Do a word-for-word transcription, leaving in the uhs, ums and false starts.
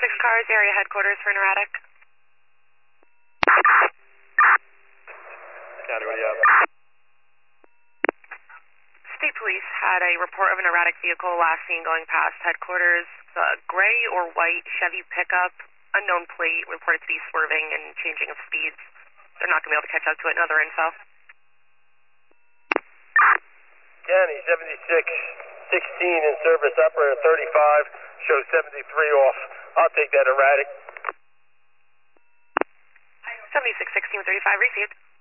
six cars, area headquarters for an erratic. County, what do you have? State Police had a report of an erratic vehicle last seen going past headquarters. A gray or white Chevy pickup, unknown plate, reported to be swerving and changing of speeds. They're not going to be able to catch up to it. Another info. County, seventy-six sixteen in service, operator thirty-five, shows seventy-three off. I'll take that erratic. seventy-six sixteen thirty-five, received.